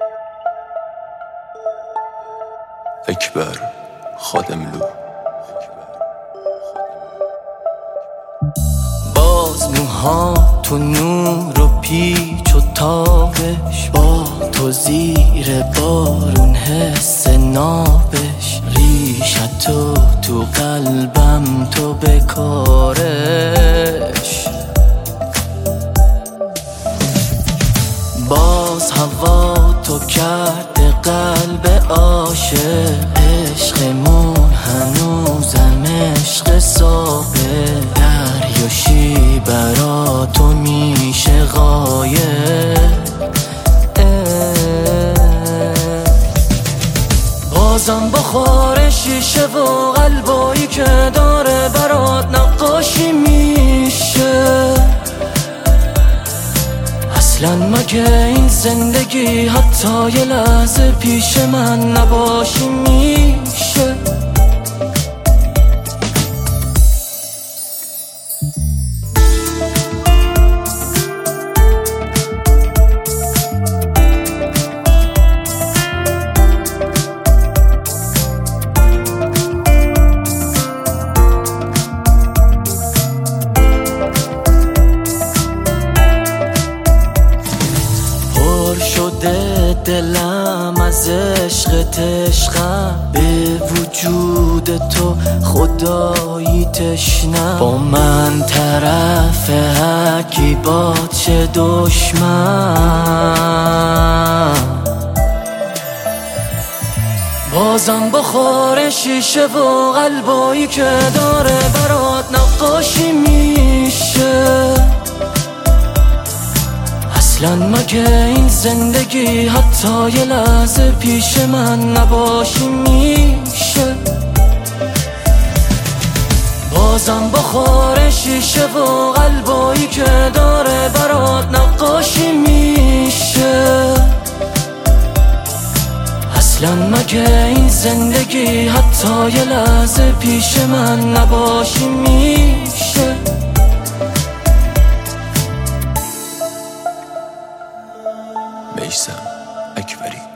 اکبر خادملو. باز موها تو نور و پیچ و تابش، با تو زیر بارون حس نابش، ریشتو تو قلبم تو بکارش. باز هوا تو کرده قلب عاشق، عشقمون هنوزم عشق صابه، دریاشی برا تو میشه غایب. بازم بخور شیشه و قلبایی که داره برات نقاشی میشه. اصلا مگه این زندگی حتی یه لحظه پیش من نباشی میشه؟ دلم از عشقت عشقم، به وجود تو خدایی تشنم. با من طرف حکی با چه دشمن. بازم بخور شیشه و قلبایی که داره برات نقاشی میشه. اصلا مگه این زندگی حتی یه لحظه پیش من نباشی میشه؟ بازم بخور شیشه و قلبایی که داره برات نقاشی میشه. اصلا مگه این زندگی حتی یه لحظه پیش من نباشی میشه؟ میثم اکبری.